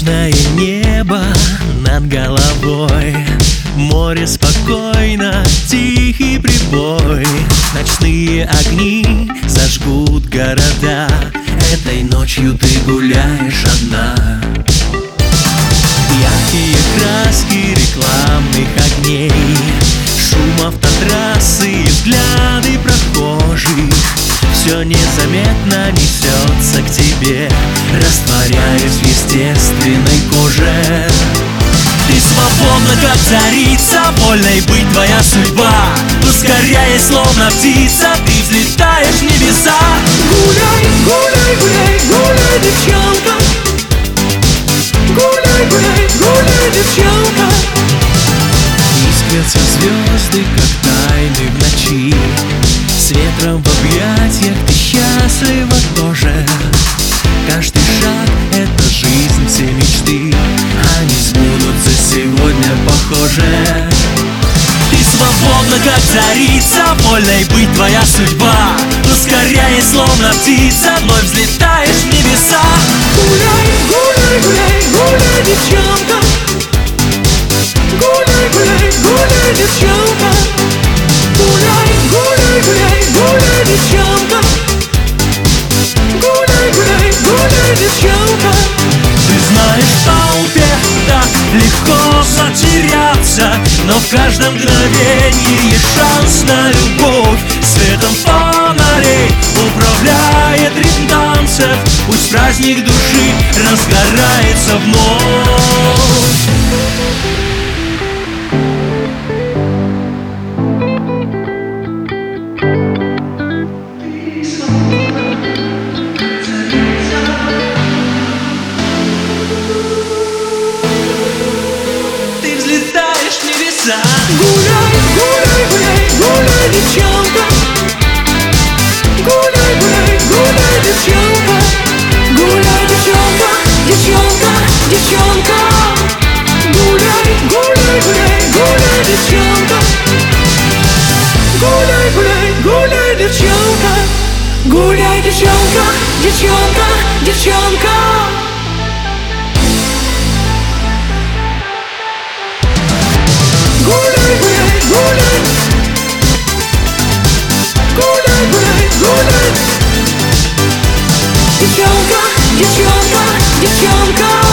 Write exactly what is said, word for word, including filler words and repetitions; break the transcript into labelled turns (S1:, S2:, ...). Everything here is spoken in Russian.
S1: Ясное небо над головой, море спокойно, тихий прибой. Ночные огни зажгут города, этой ночью ты гуляешь одна. Яркие краски рекламных огней, шум автотрассы и взгляды прохожих, все незаметно несется к тебе, растворяясь в естественной коже. Ты свободна, как царица, вольной быть твоя судьба. Ускоряясь, словно птица, ты взлетаешь в небеса.
S2: Гуляй, гуляй, гуляй, гуляй, девчонка. Гуляй, гуляй, гуляй, девчонка.
S1: Искрятся звезды, как тайны в ночи, с ветром в объятиях ты счастлива тоже. Каждый шаг — это жизнь, все мечты, они сбудутся сегодня, похоже.
S2: Ты свободна, как царица, вольной быть твоя судьба. Ускоряясь, словно птица, вновь взлетаешь в небеса. Гуляй, гуляй, гуляй, гуляй, девчонка. Гуляй, гуляй, гуляй, девчонка. Гуляй, гуляй, гуляй, гуляй, девчонка. Гуляй, гуляй, гуляй, девчонка.
S1: Ты знаешь, в толпе так легко затеряться, но в каждом мгновении есть шанс на любовь. Светом фонарей управляет ритм танцев, пусть праздник души разгорается вновь.
S2: Гуляй, гуляй, гуляй, гуляй, девчонка. Гуляй, гуляй, гуляй, девчонка. Гуляй, девчонка, девчонка, девчонка. Гуляй, гуляй, гуляй, гуляй, девчонка. Гуляй, гуляй, гуляй, девчонка. Гуляй, девчонка, девчонка, девчонка. Гуляй, гуляй, гуляй. Гуляй, гуляй, гуляй. Девчонка, девчонка, девчонка.